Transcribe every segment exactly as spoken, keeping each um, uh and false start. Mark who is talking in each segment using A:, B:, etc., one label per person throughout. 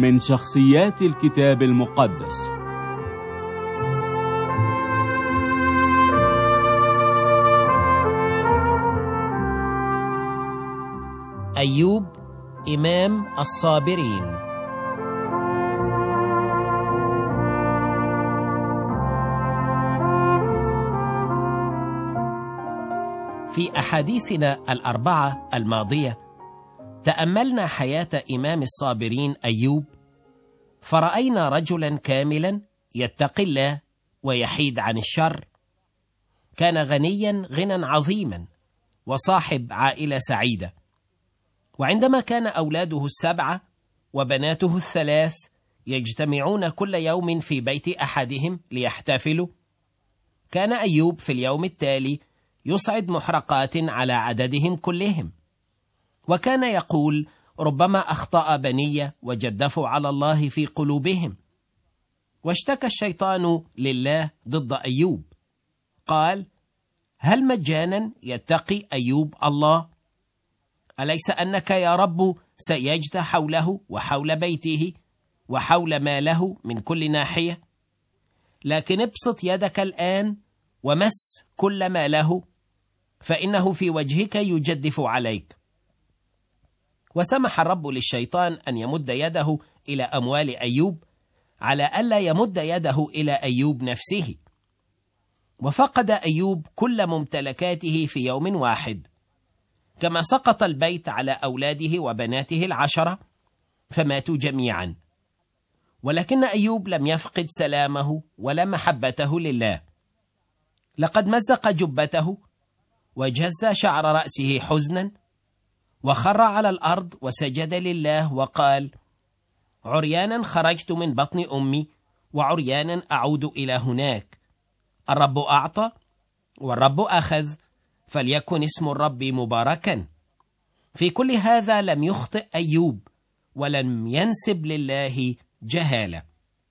A: من شخصيات الكتاب المقدس.
B: أيوب إمام الصابرين. في أحاديثنا الأربعة الماضية تأملنا حياة إمام الصابرين أيوب، فرأينا رجلا كاملا يتقي الله ويحيد عن الشر. كان غنيا غنى عظيما وصاحب عائلة سعيدة، وعندما كان أولاده السبعة وبناته الثلاث يجتمعون كل يوم في بيت أحدهم ليحتفلوا، كان أيوب في اليوم التالي يصعد محرقات على عددهم كلهم، وكان يقول: ربما أخطأ بني وجدفوا على الله في قلوبهم. واشتكى الشيطان لله ضد أيوب، قال: هل مجانا يتقي أيوب الله؟ أليس أنك يا رب سيجت حوله وحول بيته وحول ماله من كل ناحية؟ لكن ابسط يدك الآن ومس كل ما له، فإنه في وجهك يجدف عليك. وسمح الرب للشيطان أن يمد يده إلى أموال أيوب على ألا يمد يده إلى أيوب نفسه. وفقد أيوب كل ممتلكاته في يوم واحد، كما سقط البيت على أولاده وبناته العشرة فماتوا جميعا. ولكن أيوب لم يفقد سلامه ولا محبته لله. لقد مزق جبته وجز شعر رأسه حزنا، وخر على الأرض وسجد لله وقال: عريانا خرجت من بطن أمي وعريانا أعود إلى هناك. الرب أعطى والرب أخذ، فليكن اسم الرب مباركا. في كل هذا لم يخطئ أيوب ولم ينسب لله جهالة.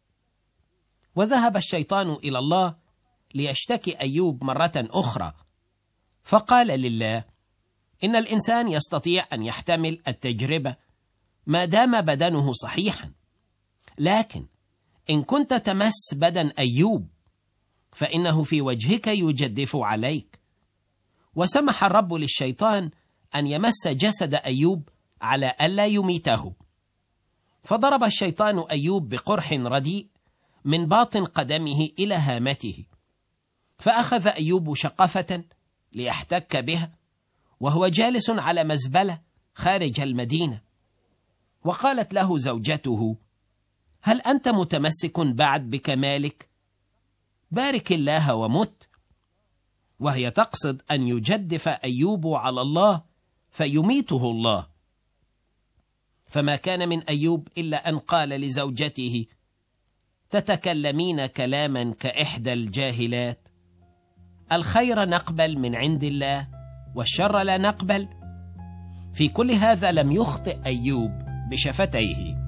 B: وذهب الشيطان إلى الله ليشتكي أيوب مرة أخرى، فقال لله: إن الإنسان يستطيع أن يحتمل التجربة ما دام بدنه صحيحا، لكن إن كنت تمس بدن أيوب فإنه في وجهك يجدف عليك. وسمح الرب للشيطان أن يمس جسد أيوب على ألا يميته. فضرب الشيطان أيوب بقرح رديء من باطن قدمه إلى هامته، فأخذ أيوب شقفة ليحتك بها وهو جالس على مزبلة خارج المدينة. وقالت له زوجته: هل أنت متمسك بعد بكمالك؟ بارك الله ومت. وهي تقصد أن يجدف أيوب على الله فيميته الله. فما كان من أيوب إلا أن قال لزوجته: تتكلمين كلاما كإحدى الجاهلات، الخير نقبل من عند الله والشر لا نقبل. في كل هذا لم يخطئ أيوب بشفتيه.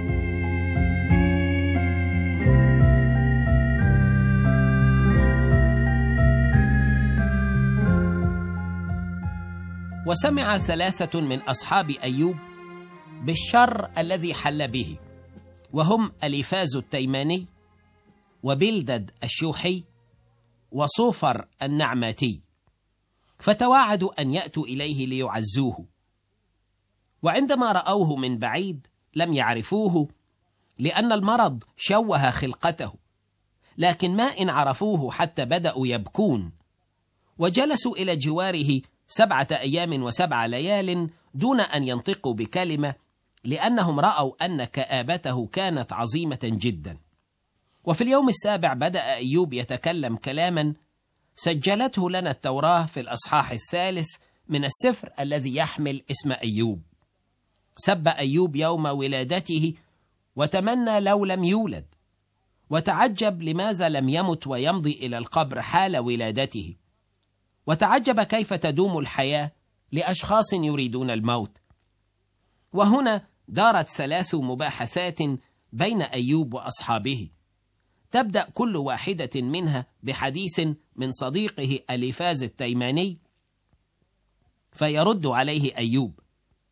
B: وسمع ثلاثة من أصحاب أيوب بالشر الذي حل به، وهم أليفاز التيماني وبلدد الشوحي وصوفر النعماتي، فتواعدوا أن يأتوا إليه ليعزوه. وعندما رأوه من بعيد لم يعرفوه، لأن المرض شوه خلقته، لكن ما إن عرفوه حتى بدأوا يبكون. وجلسوا إلى جواره سبعة أيام وسبع ليال دون أن ينطقوا بكلمة، لأنهم رأوا أن كآبته كانت عظيمة جدا. وفي اليوم السابع بدأ أيوب يتكلم كلاما سجلته لنا التوراة في الأصحاح الثالث من السفر الذي يحمل اسم أيوب. سب أيوب يوم ولادته وتمنى لو لم يولد، وتعجب لماذا لم يمت ويمضي إلى القبر حال ولادته، وتعجب كيف تدوم الحياة لأشخاص يريدون الموت. وهنا دارت ثلاث مباحثات بين أيوب وأصحابه، تبدأ كل واحدة منها بحديث من صديقه أليفاز التيماني، فيرد عليه أيوب،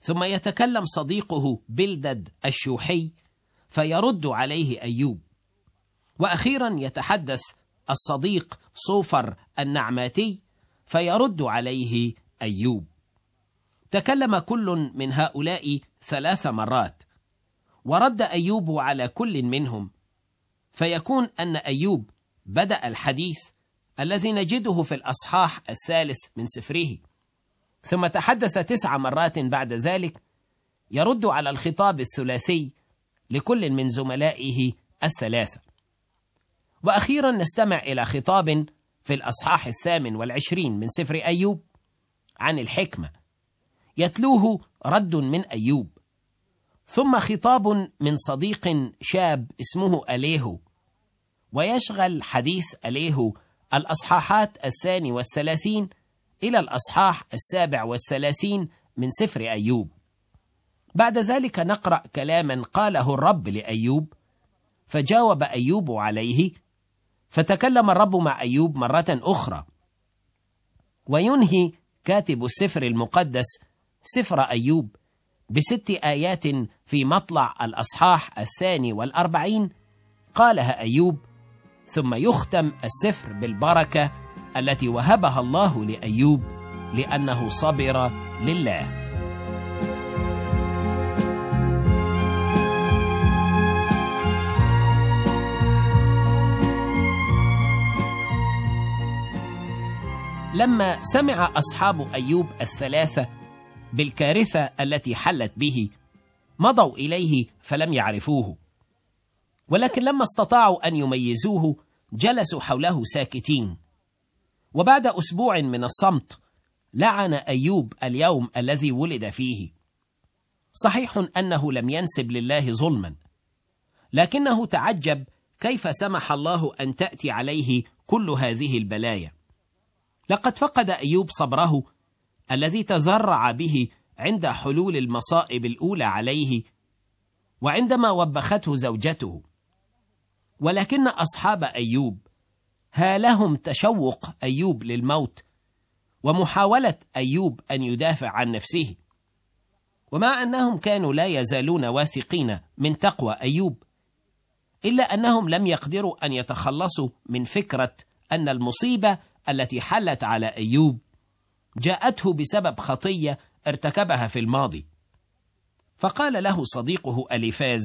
B: ثم يتكلم صديقه بلدد الشوحي فيرد عليه أيوب، وأخيرا يتحدث الصديق صوفر النعماتي فيرد عليه أيوب. تكلم كل من هؤلاء ثلاث مرات، ورد أيوب على كل منهم، فيكون أن أيوب بدأ الحديث الذي نجده في الأصحاح الثالث من سفره، ثم تحدث تسع مرات بعد ذلك يرد على الخطاب الثلاثي لكل من زملائه الثلاثة. وأخيرا نستمع إلى خطاب في الأصحاح الثامن والعشرين من سفر أيوب عن الحكمة، يتلوه رد من أيوب، ثم خطاب من صديق شاب اسمه أليهو، ويشغل حديث أليهو الأصحاحات الثاني والثلاثين إلى الأصحاح السابع والثلاثين من سفر أيوب. بعد ذلك نقرأ كلاما قاله الرب لأيوب، فجاوب أيوب عليه، فتكلم الرب مع أيوب مرة أخرى. وينهي كاتب السفر المقدس سفر أيوب بست آيات في مطلع الأصحاح الثاني والأربعين قالها أيوب، ثم يختم السفر بالبركة التي وهبها الله لأيوب لأنه صبر لله. لما سمع أصحاب أيوب الثلاثة بالكارثة التي حلت به مضوا إليه فلم يعرفوه، ولكن لما استطاعوا أن يميزوه جلسوا حوله ساكتين. وبعد أسبوع من الصمت لعن أيوب اليوم الذي ولد فيه. صحيح أنه لم ينسب لله ظلما، لكنه تعجب كيف سمح الله أن تأتي عليه كل هذه البلايا. لقد فقد أيوب صبره الذي تذرع به عند حلول المصائب الأولى عليه وعندما وبخته زوجته. ولكن أصحاب أيوب هالهم تشوق أيوب للموت ومحاولة أيوب أن يدافع عن نفسه، ومع أنهم كانوا لا يزالون واثقين من تقوى أيوب، إلا أنهم لم يقدروا أن يتخلصوا من فكرة أن المصيبة التي حلت على أيوب جاءته بسبب خطية ارتكبها في الماضي. فقال له صديقه أليفاز: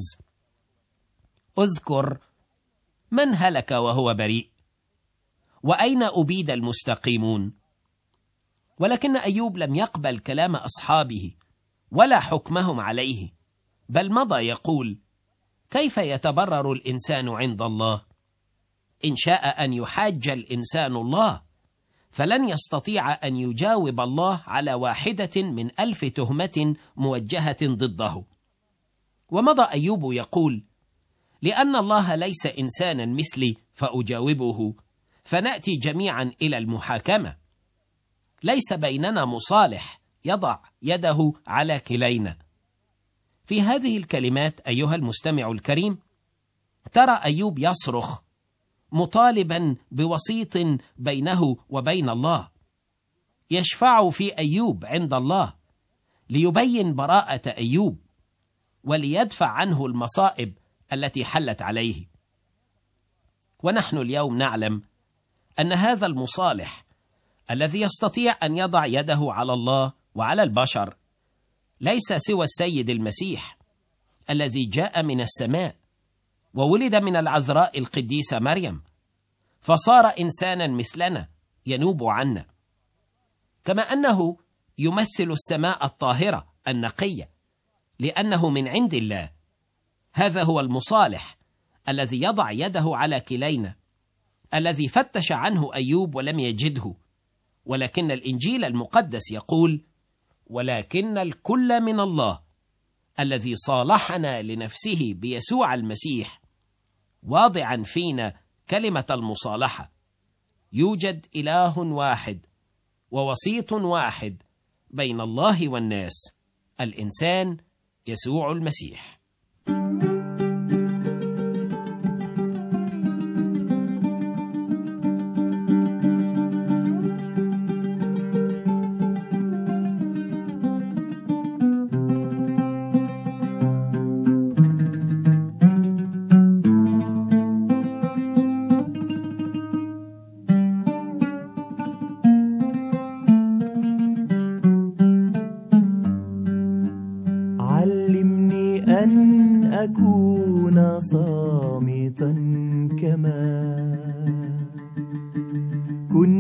B: اذكر من هلك وهو بريء، وأين أبيد المستقيمون؟ ولكن أيوب لم يقبل كلام أصحابه ولا حكمهم عليه، بل مضى يقول: كيف يتبرر الإنسان عند الله؟ إن شاء أن يحاج الإنسان الله فلن يستطيع أن يجاوب الله على واحدة من ألف تهمة موجهة ضده. ومضى أيوب يقول: لأن الله ليس إنسانا مثلي فأجاوبه، فنأتي جميعا إلى المحاكمة. ليس بيننا مصالح يضع يده على كلينا. في هذه الكلمات أيها المستمع الكريم ترى أيوب يصرخ مطالبا بوسيط بينه وبين الله، يشفع في أيوب عند الله ليبين براءة أيوب وليدفع عنه المصائب التي حلت عليه. ونحن اليوم نعلم أن هذا المصالح الذي يستطيع أن يضع يده على الله وعلى البشر ليس سوى السيد المسيح الذي جاء من السماء وولد من العذراء القديسة مريم، فصار إنسانا مثلنا ينوب عنا، كما أنه يمثل السماء الطاهرة النقية لأنه من عند الله. هذا هو المصالح الذي يضع يده على كلينا، الذي فتش عنه أيوب ولم يجده، ولكن الإنجيل المقدس يقول: ولكن الكل من الله الذي صالحنا لنفسه بيسوع المسيح، واضعا فينا كلمة المصالحة. يوجد إله واحد ووسيط واحد بين الله والناس، الإنسان يسوع المسيح.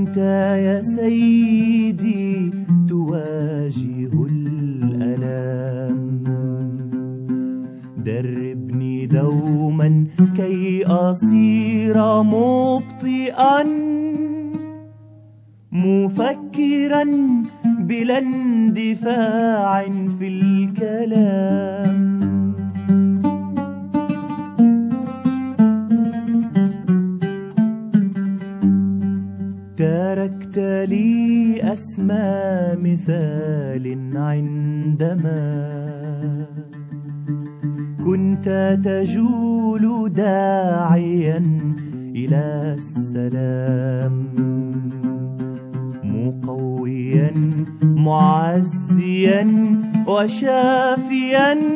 C: أنت يا سيدي تواجه الألام. دربني دوما كي أصير مبطئا مفكرا بلا اندفاع في الكلام. تركت لي أسمى مثال عندما كنت تجول داعيا إلى السلام، مقويا معزيا وشافيا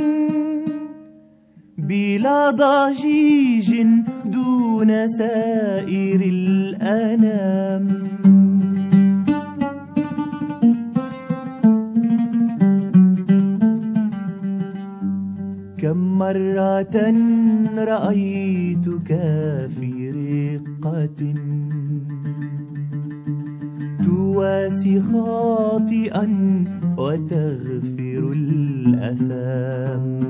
C: بلا ضجيج دون سائر الأنام. كم مرة رأيتك في رقة تواسي خاطئا وتغفر الأثام،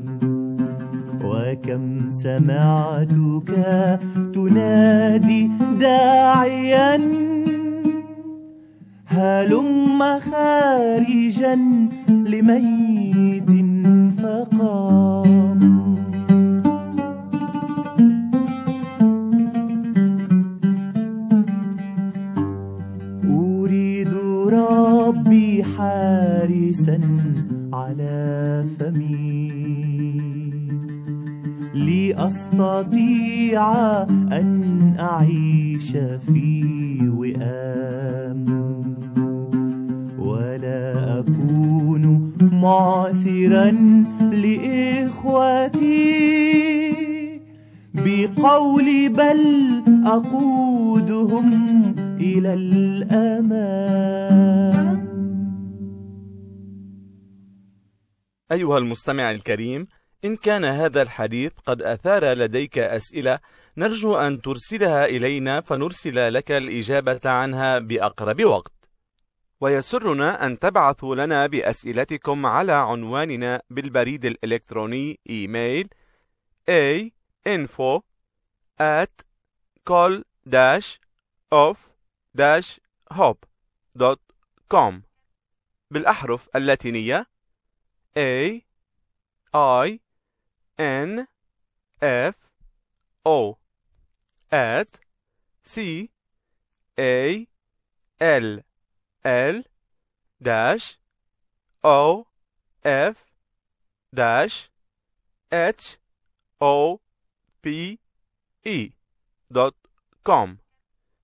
C: وكم سمعتك تنادي داعيا هلم خارجا لميت فقام. أريد ربي حارسا على فمي لأستطيع أن أعيش في وئام، ولا أكون معثرا لإخوتي بقولي بل أقودهم إلى الأمام.
D: أيها المستمع الكريم، إن كان هذا الحديث قد أثار لديك أسئلة نرجو أن ترسلها إلينا فنرسل لك الإجابة عنها بأقرب وقت. ويسرنا أن تبعثوا لنا بأسئلتكم على عنواننا بالبريد الإلكتروني إيميل a info at col dash of dash hope dot com بالأحرف اللاتينية A I N F O at C A L L dash O F dash H O P E dot com.